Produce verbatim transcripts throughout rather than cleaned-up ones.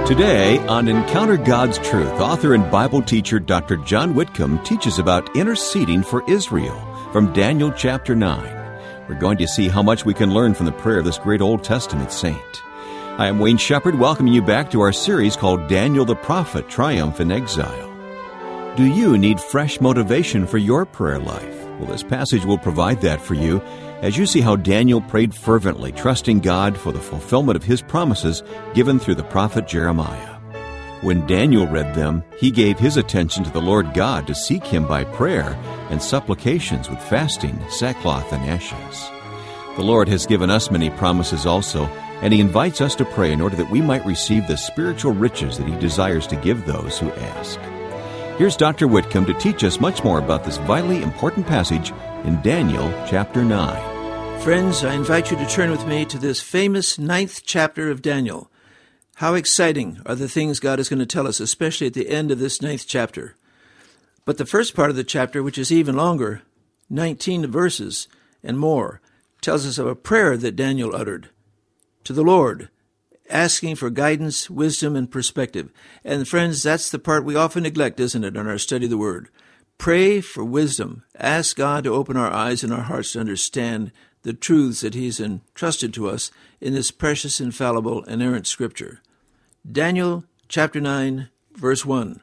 Today, on Encounter God's Truth, author and Bible teacher Doctor John Whitcomb teaches about interceding for Israel from Daniel chapter nine. We're going to see how much we can learn from the prayer of this great Old Testament saint. I am Wayne Shepherd, welcoming you back to our series called Daniel the Prophet, Triumph in Exile. Do you need fresh motivation for your prayer life? Well, this passage will provide that for you as you see how Daniel prayed fervently, trusting God for the fulfillment of his promises given through the prophet Jeremiah. When Daniel read them, he gave his attention to the Lord God to seek him by prayer and supplications with fasting, sackcloth, and ashes. The Lord has given us many promises also, and he invites us to pray in order that we might receive the spiritual riches that he desires to give those who ask. Here's Doctor Whitcomb to teach us much more about this vitally important passage in Daniel chapter nine. Friends, I invite you to turn with me to this famous ninth chapter of Daniel. How exciting are the things God is going to tell us, especially at the end of this ninth chapter. But the first part of the chapter, which is even longer, nineteen verses and more, tells us of a prayer that Daniel uttered to the Lord, asking for guidance, wisdom, and perspective. And friends, that's the part we often neglect, isn't it, in our study of the Word? Pray for wisdom. Ask God to open our eyes and our hearts to understand the truths that he's entrusted to us in this precious, infallible, inerrant Scripture. Daniel chapter nine, verse one.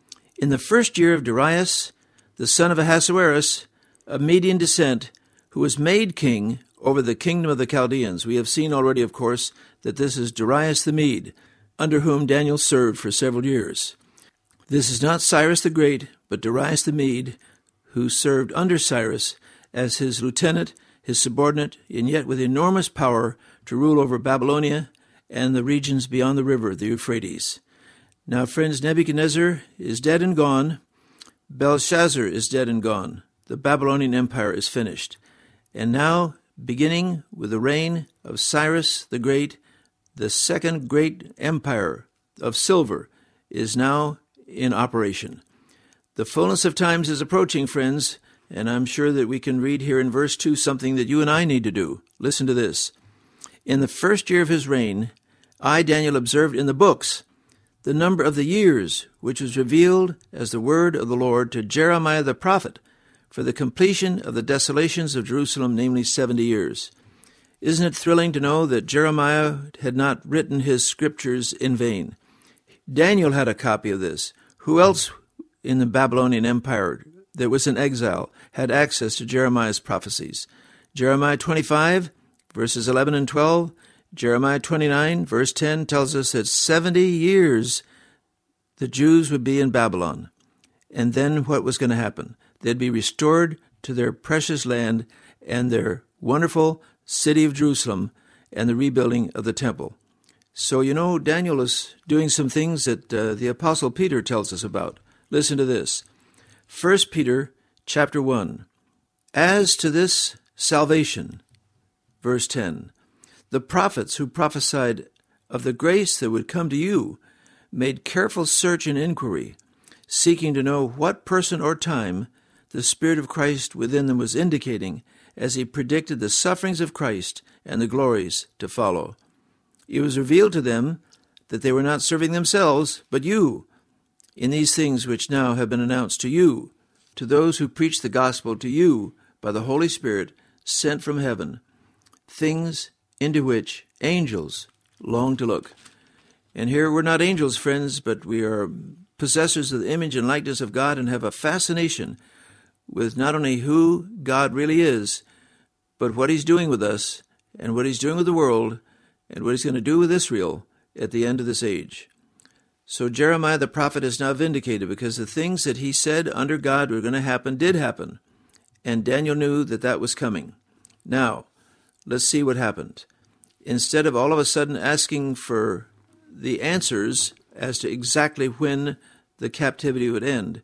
In the first year of Darius, the son of Ahasuerus, of Median descent, who was made king over the kingdom of the Chaldeans. We have seen already, of course, that this is Darius the Mede, under whom Daniel served for several years. This is not Cyrus the Great, but Darius the Mede, who served under Cyrus as his lieutenant, his subordinate, and yet with enormous power to rule over Babylonia and the regions beyond the river, the Euphrates. Now, friends, Nebuchadnezzar is dead and gone. Belshazzar is dead and gone. The Babylonian Empire is finished. And now, beginning with the reign of Cyrus the Great, the second great empire of silver is now in operation. The fullness of times is approaching, friends, and I'm sure that we can read here in verse two something that you and I need to do. Listen to this. In the first year of his reign, I, Daniel, observed in the books the number of the years which was revealed as the word of the Lord to Jeremiah the prophet for the completion of the desolations of Jerusalem, namely seventy years. Isn't it thrilling to know that Jeremiah had not written his scriptures in vain? Daniel had a copy of this. Who else in the Babylonian Empire that was in exile had access to Jeremiah's prophecies? Jeremiah twenty-five, verses eleven and twelve, Jeremiah twenty-nine, verse ten tells us that seventy years the Jews would be in Babylon. And then what was going to happen? They'd be restored to their precious land and their wonderful city of Jerusalem and the rebuilding of the temple. So, you know, Daniel is doing some things that uh, the Apostle Peter tells us about. Listen to this. First Peter chapter one. As to this salvation, verse ten, the prophets who prophesied of the grace that would come to you made careful search and inquiry, seeking to know what person or time the Spirit of Christ within them was indicating as he predicted the sufferings of Christ and the glories to follow. It was revealed to them that they were not serving themselves, but you, in these things which now have been announced to you, to those who preach the gospel to you by the Holy Spirit sent from heaven, things into which angels long to look. And here we're not angels, friends, but we are possessors of the image and likeness of God and have a fascination with not only who God really is, but what he's doing with us and what he's doing with the world and what he's going to do with Israel at the end of this age. So Jeremiah the prophet is now vindicated because the things that he said under God were going to happen did happen. And Daniel knew that that was coming. Now, let's see what happened. Instead of all of a sudden asking for the answers as to exactly when the captivity would end,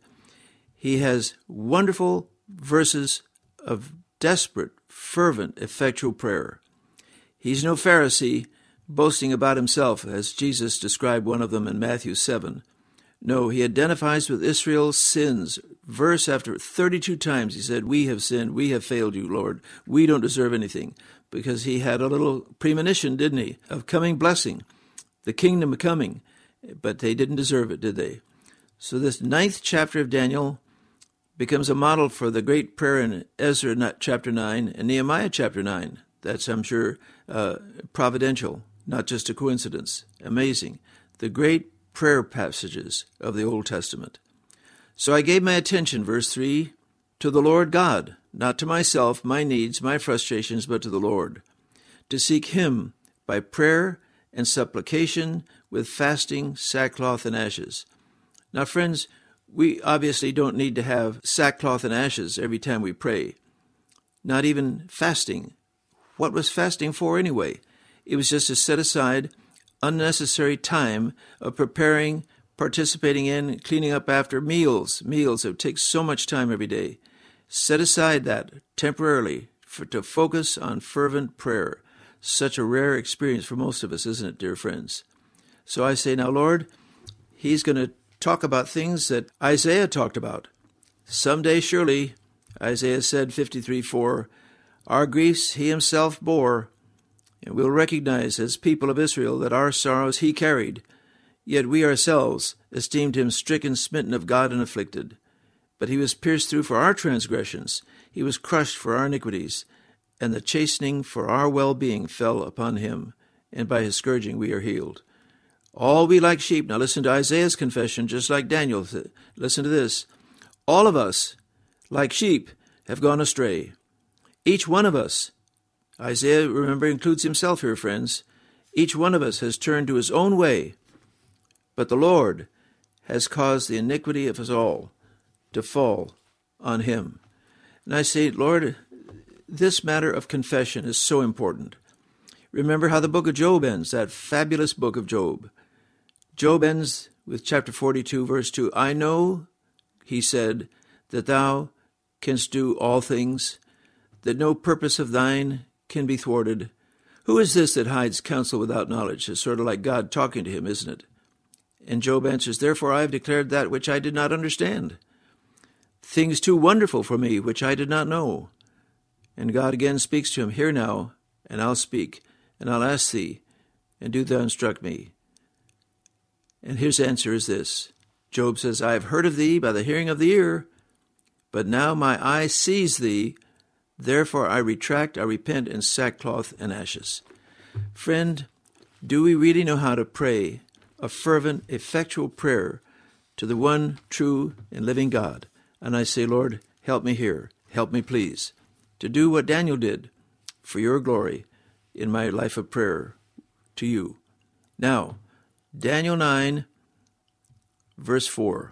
he has wonderful verses of desperate, fervent, effectual prayer. He's no Pharisee boasting about himself, as Jesus described one of them in Matthew seven. No, he identifies with Israel's sins. Verse after thirty-two times he said, we have sinned, we have failed you, Lord. We don't deserve anything. Because he had a little premonition, didn't he, of coming blessing, the kingdom coming. but they didn't deserve it, did they? So this ninth chapter of Daniel becomes a model for the great prayer in Ezra chapter nine and Nehemiah chapter nine. That's, I'm sure, uh, providential, not just a coincidence. Amazing. The great prayer passages of the Old Testament. So I gave my attention, verse three, to the Lord God, not to myself, my needs, my frustrations, but to the Lord, to seek him by prayer and supplication with fasting, sackcloth, and ashes. Now, friends, we obviously don't need to have sackcloth and ashes every time we pray. Not even fasting. What was fasting for anyway? It was just to set aside unnecessary time of preparing, participating in, cleaning up after meals. Meals that take so much time every day. Set aside that temporarily for, to focus on fervent prayer. Such a rare experience for most of us, isn't it, dear friends? So I say, now, Lord, he's going to talk about things that Isaiah talked about. Someday, surely, Isaiah said, fifty-three four, our griefs he himself bore, and we'll recognize as people of Israel that our sorrows he carried. Yet we ourselves esteemed him stricken, smitten of God, and afflicted. But he was pierced through for our transgressions, he was crushed for our iniquities, and the chastening for our well-being fell upon him, and by his scourging we are healed. All we like sheep, now listen to Isaiah's confession, just like Daniel. Listen to this. All of us, like sheep, have gone astray. Each one of us, Isaiah, remember, includes himself here, friends. Each one of us has turned to his own way, but the Lord has caused the iniquity of us all to fall on him. And I say, Lord, this matter of confession is so important. Remember how the book of Job ends, that fabulous book of Job. Job ends with chapter forty-two, verse two. I know, he said, that thou canst do all things, that no purpose of thine can be thwarted. Who is this that hides counsel without knowledge? It's sort of like God talking to him, isn't it? And Job answers, therefore I have declared that which I did not understand, things too wonderful for me, which I did not know. And God again speaks to him, hear now, and I'll speak, and I'll ask thee, and do thou instruct me. And his answer is this. Job says, I have heard of thee by the hearing of the ear, but now my eye sees thee, therefore I retract, I repent in sackcloth and ashes. Friend, do we really know how to pray a fervent, effectual prayer to the one true and living God? And I say, Lord, help me here, help me please, to do what Daniel did for your glory in my life of prayer to you. Now, Daniel nine, verse four.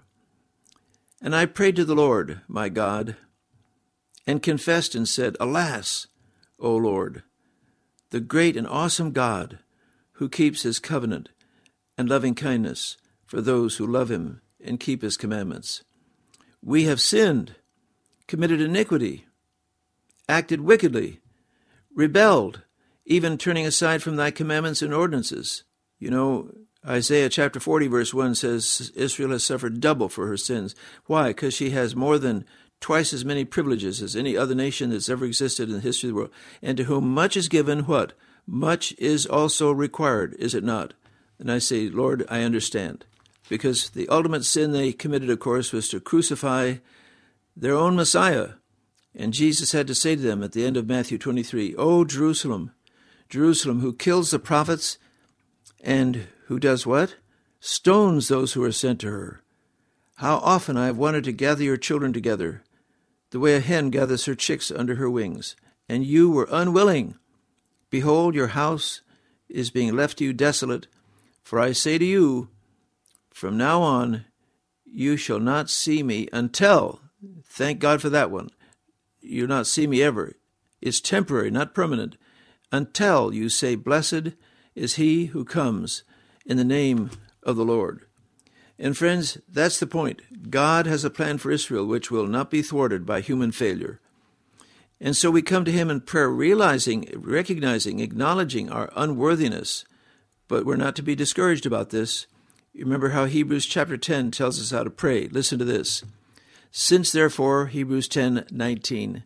And I prayed to the Lord, my God, and confessed and said, alas, O Lord, the great and awesome God who keeps his covenant and loving kindness for those who love him and keep his commandments. We have sinned, committed iniquity, acted wickedly, rebelled, even turning aside from thy commandments and ordinances. You know, Isaiah chapter forty, verse one says, Israel has suffered double for her sins. Why? Because she has more than twice as many privileges as any other nation that's ever existed in the history of the world. And to whom much is given, what? Much is also required, is it not? And I say, Lord, I understand. Because the ultimate sin they committed, of course, was to crucify their own Messiah. And Jesus had to say to them at the end of Matthew twenty-three, O Jerusalem, Jerusalem, who kills the prophets and who does what? Stones those who are sent to her. How often I have wanted to gather your children together, the way a hen gathers her chicks under her wings, and you were unwilling. Behold, your house is being left to you desolate, for I say to you, from now on you shall not see me until, thank God for that one, you'll not see me ever. It's temporary, not permanent, until you say, blessed is he who comes in the name of the Lord. And friends, that's the point. God has a plan for Israel which will not be thwarted by human failure. And so we come to him in prayer, realizing, recognizing, acknowledging our unworthiness. But we're not to be discouraged about this. You remember how Hebrews chapter ten tells us how to pray. Listen to this. Since therefore, Hebrews ten nineteen,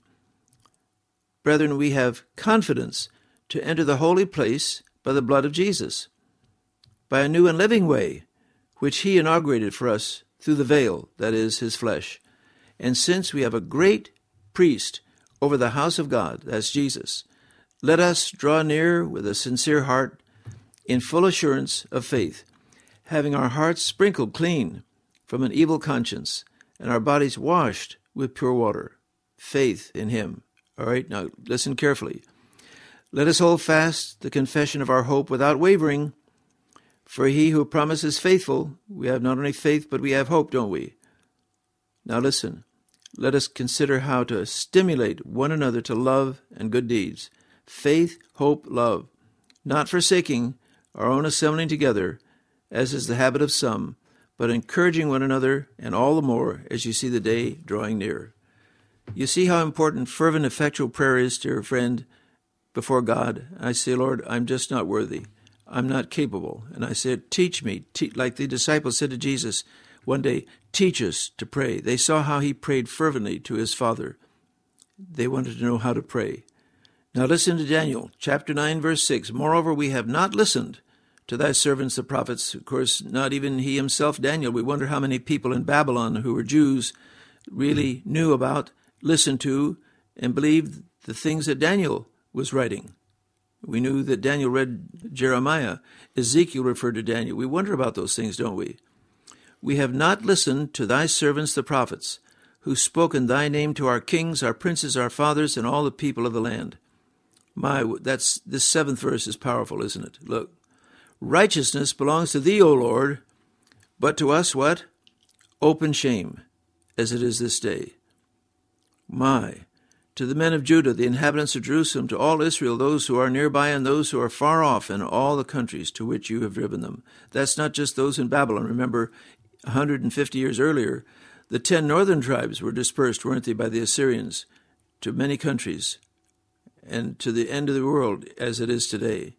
brethren, we have confidence to enter the holy place by the blood of Jesus, by a new and living way, which he inaugurated for us through the veil, that is, his flesh. And since we have a great priest over the house of God, that's Jesus, let us draw near with a sincere heart in full assurance of faith, having our hearts sprinkled clean from an evil conscience and our bodies washed with pure water. Faith in him. All right, now listen carefully. Let us hold fast the confession of our hope without wavering, for he who promises faithful. We have not only faith, but we have hope, don't we? Now listen. Let us consider how to stimulate one another to love and good deeds. Faith, hope, love. Not forsaking our own assembling together, as is the habit of some, but encouraging one another, and all the more as you see the day drawing near. You see how important fervent, effectual prayer is, dear friend, before God. I say, Lord, I'm just not worthy. I'm not capable. And I said, teach me, te-, like the disciples said to Jesus one day, teach us to pray. They saw how he prayed fervently to his Father. They wanted to know how to pray. Now listen to Daniel, chapter nine, verse six. Moreover, we have not listened to thy servants, the prophets. Of course, not even he himself, Daniel. We wonder how many people in Babylon who were Jews really knew about, listened to, and believed the things that Daniel was writing. We knew that Daniel read Jeremiah. Ezekiel referred to Daniel. We wonder about those things, don't we? We have not listened to thy servants, the prophets, who spoke in thy name to our kings, our princes, our fathers, and all the people of the land. My, that's this seventh verse is powerful, isn't it? Look, righteousness belongs to thee, O Lord, but to us what? Open shame, as it is this day. My, to the men of Judah, the inhabitants of Jerusalem, to all Israel, those who are nearby and those who are far off, and all the countries to which you have driven them. That's not just those in Babylon. Remember, one hundred fifty years earlier, the ten northern tribes were dispersed, weren't they, by the Assyrians, to many countries, and to the end of the world as it is today.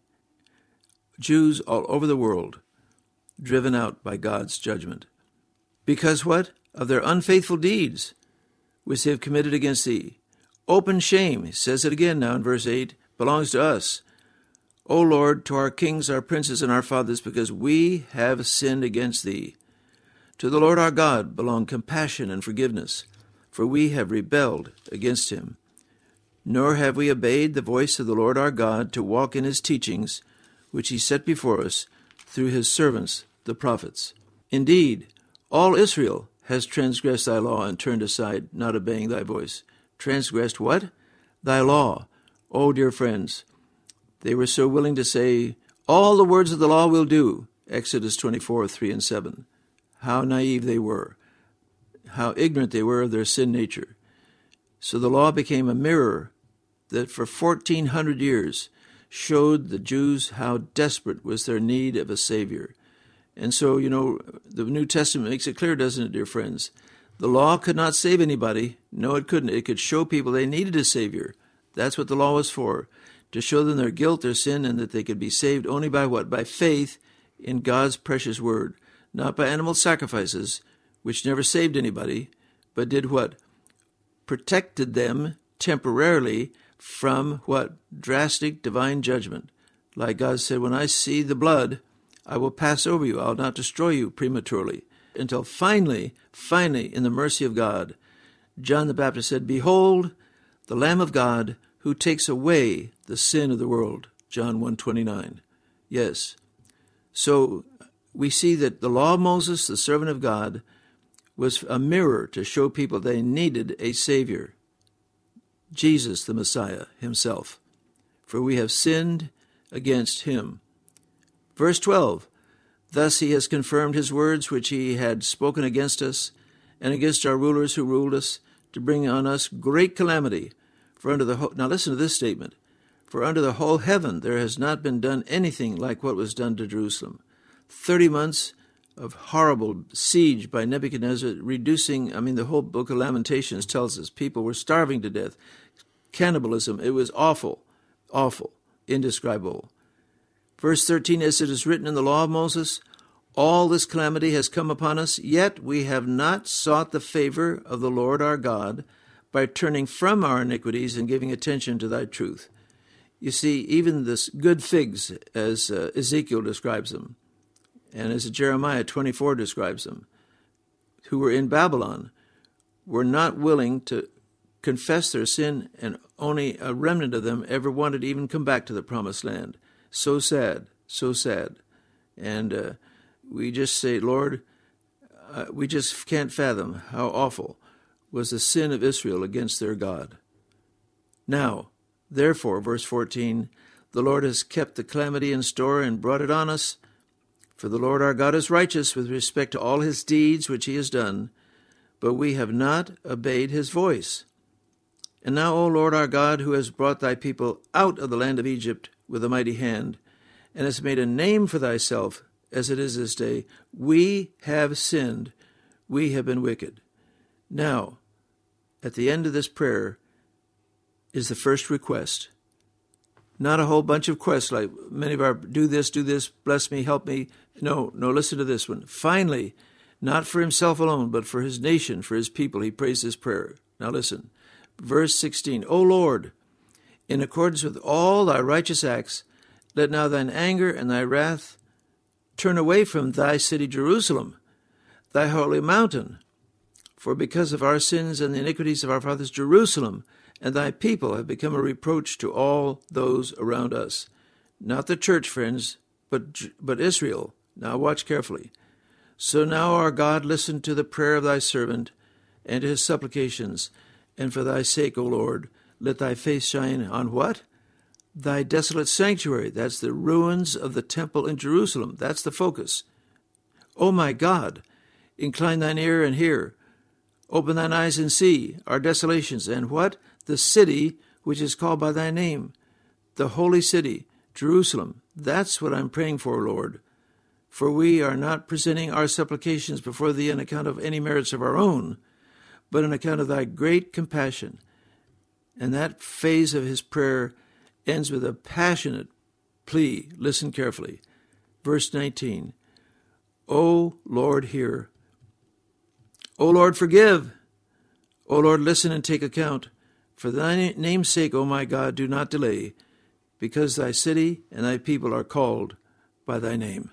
Jews all over the world, driven out by God's judgment. Because what? Of their unfaithful deeds, which they have committed against thee. Open shame, he says it again now in verse eight, belongs to us. O Lord, to our kings, our princes, and our fathers, because we have sinned against thee. To the Lord our God belong compassion and forgiveness, for we have rebelled against him. Nor have we obeyed the voice of the Lord our God to walk in his teachings, which he set before us through his servants, the prophets. Indeed, all Israel has transgressed thy law and turned aside, not obeying thy voice. Transgressed what? Thy law. Oh, dear friends, they were so willing to say, all the words of the law will do. Exodus twenty-four, three and seven. How naive they were. How ignorant they were of their sin nature. So the law became a mirror that for fourteen hundred years showed the Jews how desperate was their need of a Savior. And so, you know, the New Testament makes it clear, doesn't it, dear friends? The law could not save anybody. No, it couldn't. It could show people they needed a Savior. That's what the law was for, to show them their guilt, their sin, and that they could be saved only by what? By faith in God's precious word, not by animal sacrifices, which never saved anybody, but did what? Protected them temporarily from what? Drastic divine judgment. Like God said, when I see the blood, I will pass over you. I'll not destroy you prematurely. Until finally, finally, in the mercy of God, John the Baptist said, behold, the Lamb of God who takes away the sin of the world. John one twenty-nine. Yes. So we see that the law of Moses, the servant of God, was a mirror to show people they needed a Savior. Jesus, the Messiah himself. For we have sinned against him. Verse twelve. Thus he has confirmed his words which he had spoken against us, and against our rulers who ruled us, to bring on us great calamity. For under the whole, now listen to this statement. For under the whole heaven there has not been done anything like what was done to Jerusalem. Thirty months of horrible siege by Nebuchadnezzar, reducing, I mean, the whole book of Lamentations tells us people were starving to death. Cannibalism, it was awful, awful, indescribable. Verse thirteen, as it is written in the law of Moses, all this calamity has come upon us, yet we have not sought the favor of the Lord our God by turning from our iniquities and giving attention to thy truth. You see, even this good figs, as uh, Ezekiel describes them, and as Jeremiah twenty-four describes them, who were in Babylon, were not willing to confess their sin, and only a remnant of them ever wanted to even come back to the promised land. So sad, so sad. And uh, we just say, Lord, uh, we just can't fathom how awful was the sin of Israel against their God. Now, therefore, verse fourteen, the Lord has kept the calamity in store and brought it on us. For the Lord our God is righteous with respect to all his deeds which he has done, but we have not obeyed his voice. And now, O Lord our God, who has brought thy people out of the land of Egypt with a mighty hand, and has made a name for thyself, as it is this day, we have sinned, we have been wicked. Now, at the end of this prayer is the first request. Not a whole bunch of quests like many of our, do this, do this, bless me, help me. No, no, listen to this one. Finally, not for himself alone, but for his nation, for his people, he prays this prayer. Now listen. Verse sixteen, O Lord, in accordance with all thy righteous acts, let now thine anger and thy wrath turn away from thy city Jerusalem, thy holy mountain. For because of our sins and the iniquities of our fathers, Jerusalem and thy people have become a reproach to all those around us. Not the church, friends, but, but Israel. Now watch carefully. So now, our God, listen to the prayer of thy servant and to his supplications, and for thy sake, O Lord, let thy face shine on what? Thy desolate sanctuary. That's the ruins of the temple in Jerusalem. That's the focus. O my God, incline thine ear and hear. Open thine eyes and see our desolations. And what? The city which is called by thy name, the holy city, Jerusalem. That's what I'm praying for, Lord. For we are not presenting our supplications before thee on account of any merits of our own, but on account of thy great compassion. And that phase of his prayer ends with a passionate plea. Listen carefully. Verse nineteen. O Lord, hear. O Lord, forgive. O Lord, listen and take account. For thy name's sake, O my God, do not delay, because thy city and thy people are called by thy name.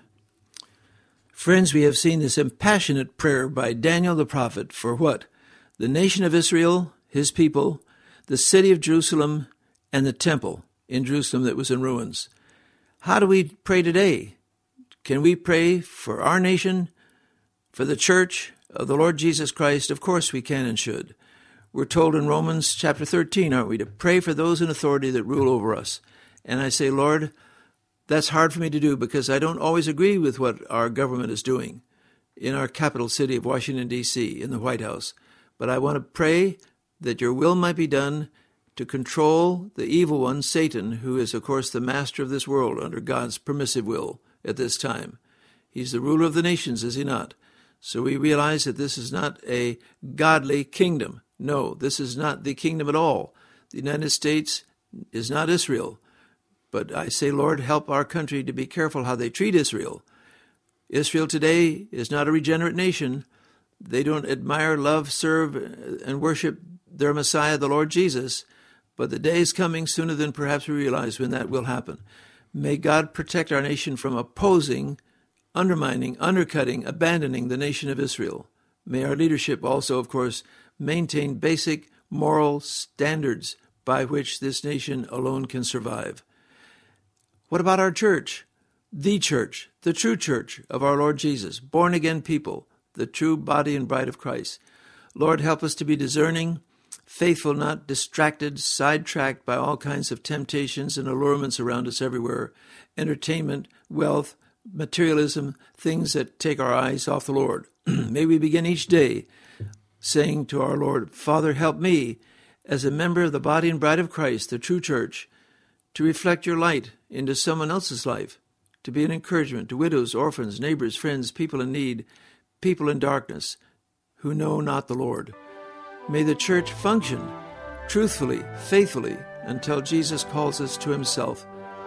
Friends, we have seen this impassionate prayer by Daniel the prophet for what? The nation of Israel, his people, the city of Jerusalem, and the temple in Jerusalem that was in ruins. How do we pray today? Can we pray for our nation, for the church of the Lord Jesus Christ? Of course we can and should. We're told in Romans chapter thirteen, aren't we, to pray for those in authority that rule over us. And I say, Lord, that's hard for me to do because I don't always agree with what our government is doing in our capital city of Washington, D C, in the White House. But I want to pray that your will might be done to control the evil one, Satan, who is, of course, the master of this world under God's permissive will at this time. He's the ruler of the nations, is he not? So we realize that this is not a godly kingdom. No, this is not the kingdom at all. The United States is not Israel. But I say, Lord, help our country to be careful how they treat Israel. Israel today is not a regenerate nation. They don't admire, love, serve, and worship their Messiah, the Lord Jesus. But the day is coming sooner than perhaps we realize when that will happen. May God protect our nation from opposing, undermining, undercutting, abandoning the nation of Israel. May our leadership also, of course, maintain basic moral standards by which this nation alone can survive. What about our church? The church, the true church of our Lord Jesus, born-again people, the true body and bride of Christ. Lord, help us to be discerning, faithful, not distracted, sidetracked by all kinds of temptations and allurements around us everywhere, entertainment, wealth, materialism, things that take our eyes off the Lord. May we begin each day saying to our Lord, Father, help me as a member of the body and bride of Christ, the true church, to reflect your light into someone else's life, to be an encouragement to widows, orphans, neighbors, friends, people in need, people in darkness who know not the Lord. May the church function truthfully, faithfully, until Jesus calls us to himself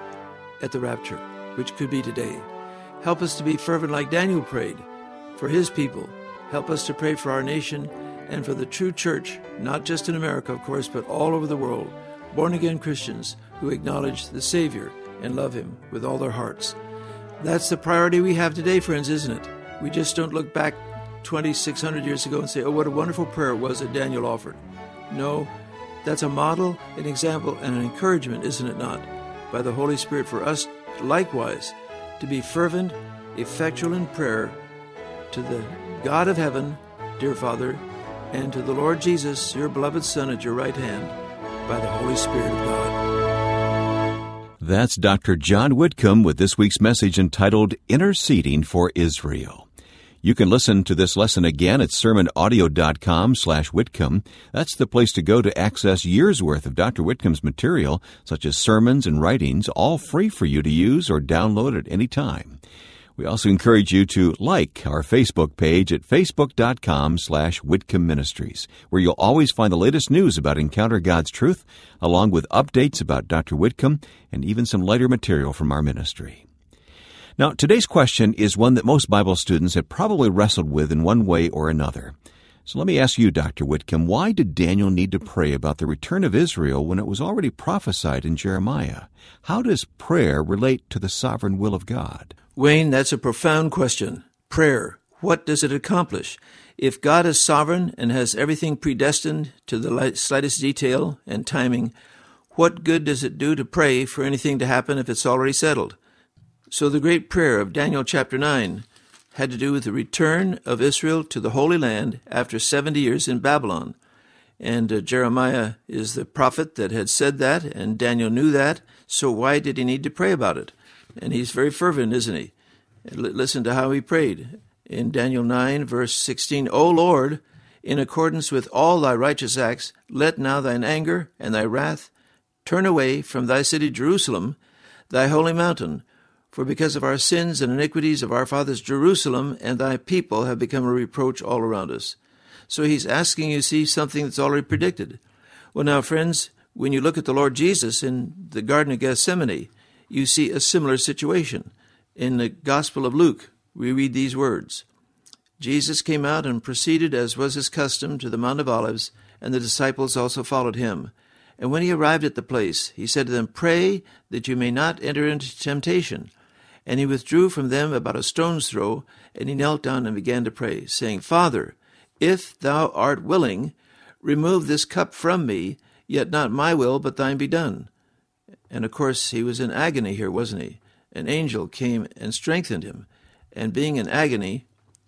at the rapture, which could be today. Help us to be fervent like Daniel prayed for his people. Help us to pray for our nation and for the true church, not just in America, of course, but all over the world, born-again Christians who acknowledge the Savior and love him with all their hearts. That's the priority we have today, friends, isn't it? We just don't look back twenty-six hundred years ago and say, oh, what a wonderful prayer it was that Daniel offered. No, that's a model, an example, and an encouragement, isn't it not, by the Holy Spirit for us likewise to be fervent, effectual in prayer to the God of heaven, dear Father, and to the Lord Jesus, your beloved Son, at your right hand, by the Holy Spirit of God. That's Doctor John Whitcomb with this week's message entitled Interceding for Israel. You can listen to this lesson again at sermon audio dot com slash Whitcomb. That's the place to go to access years' worth of Doctor Whitcomb's material, such as sermons and writings, all free for you to use or download at any time. We also encourage you to like our Facebook page at facebook dot com slash Whitcomb Ministries, where you'll always find the latest news about Encounter God's Truth, along with updates about Doctor Whitcomb and even some lighter material from our ministry. Now, today's question is one that most Bible students have probably wrestled with in one way or another. So let me ask you, Doctor Whitcomb, why did Daniel need to pray about the return of Israel when it was already prophesied in Jeremiah? How does prayer relate to the sovereign will of God? Wayne, that's a profound question. Prayer, what does it accomplish? If God is sovereign and has everything predestined to the slightest detail and timing, what good does it do to pray for anything to happen if it's already settled? So the great prayer of Daniel chapter nine had to do with the return of Israel to the Holy Land after seventy years in Babylon. And uh, Jeremiah is the prophet that had said that, and Daniel knew that, so why did he need to pray about it? And he's very fervent, isn't he? L- listen to how he prayed. In Daniel nine, verse sixteen, O Lord, in accordance with all thy righteous acts, let now thine anger and thy wrath turn away from thy city Jerusalem, thy holy mountain. For because of our sins and iniquities of our fathers Jerusalem and thy people have become a reproach all around us. So he's asking you, see, something that's already predicted. Well, now, friends, when you look at the Lord Jesus in the Garden of Gethsemane, you see a similar situation. In the Gospel of Luke, we read these words. Jesus came out and proceeded, as was his custom, to the Mount of Olives, and the disciples also followed him. And when he arrived at the place, he said to them, Pray that you may not enter into temptation. And he withdrew from them about a stone's throw, and he knelt down and began to pray, saying, Father, if thou art willing, remove this cup from me, yet not my will, but thine be done. And of course, he was in agony here, wasn't he? An angel came and strengthened him. And being in agony,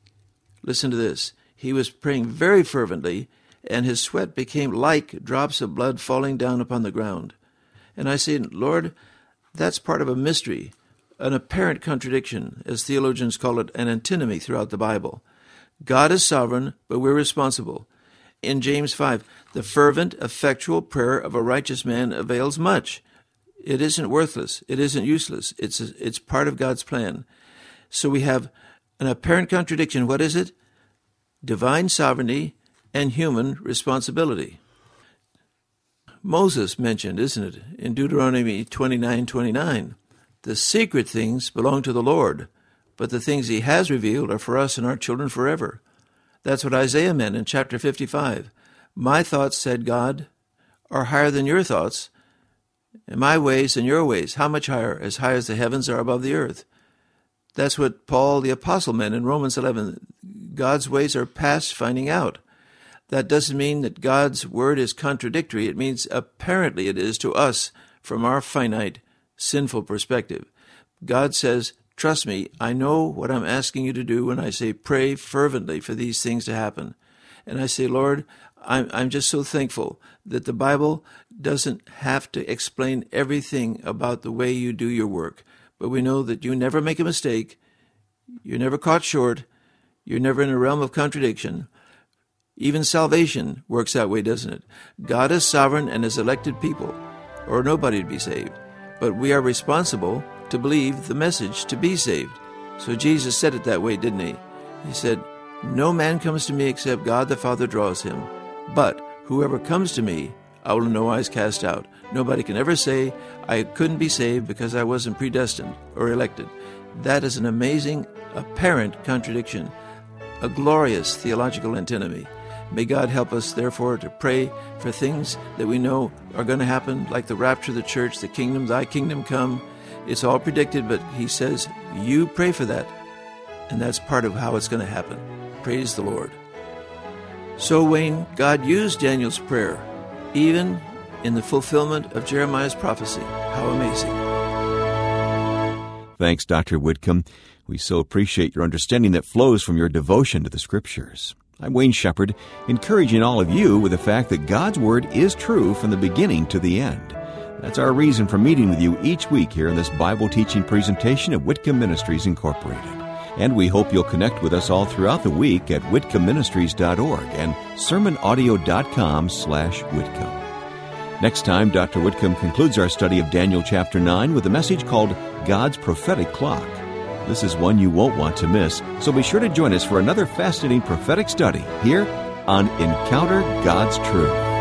listen to this, he was praying very fervently, and his sweat became like drops of blood falling down upon the ground. And I say, Lord, that's part of a mystery, an apparent contradiction, as theologians call it, an antinomy throughout the Bible. God is sovereign, but we're responsible. In James five, the fervent, effectual prayer of a righteous man avails much. It isn't worthless. It isn't useless. It's it's part of God's plan. So we have an apparent contradiction. What is it? Divine sovereignty and human responsibility. Moses mentioned, isn't it, in Deuteronomy twenty-nine twenty-nine, the secret things belong to the Lord, but the things he has revealed are for us and our children forever. That's what Isaiah meant in chapter fifty-five. My thoughts, said God, are higher than your thoughts, and my ways than your ways. How much higher? As high as the heavens are above the earth. That's what Paul the Apostle meant in Romans eleven. God's ways are past finding out. That doesn't mean that God's word is contradictory. It means apparently it is to us from our finite, sinful perspective. God says, trust me, I know what I'm asking you to do when I say pray fervently for these things to happen. And I say, Lord, I'm, I'm just so thankful that the Bible doesn't have to explain everything about the way you do your work. But we know that you never make a mistake. You're never caught short. You're never in a realm of contradiction. Even salvation works that way, doesn't it? God is sovereign and has elected people, or nobody would be saved. But we are responsible to believe the message to be saved. So Jesus said it that way, didn't he? He said, no man comes to me except God the Father draws him. But whoever comes to me, I will in no wise cast out. Nobody can ever say, I couldn't be saved because I wasn't predestined or elected. That is an amazing, apparent contradiction, a glorious theological antinomy. May God help us, therefore, to pray for things that we know are going to happen, like the rapture of the church, the kingdom, thy kingdom come, It's all predicted, but he says, you pray for that. And that's part of how it's going to happen. Praise the Lord. So, Wayne, God used Daniel's prayer, even in the fulfillment of Jeremiah's prophecy. How amazing. Thanks, Doctor Whitcomb. We so appreciate your understanding that flows from your devotion to the Scriptures. I'm Wayne Shepherd, encouraging all of you with the fact that God's Word is true from the beginning to the end. That's our reason for meeting with you each week here in this Bible teaching presentation of Whitcomb Ministries, Incorporated. And we hope you'll connect with us all throughout the week at whitcomb ministries dot org and sermon audio dot com slash Whitcomb. Next time, Doctor Whitcomb concludes our study of Daniel chapter nine with a message called God's Prophetic Clock. This is one you won't want to miss, so be sure to join us for another fascinating prophetic study here on Encounter God's Truth.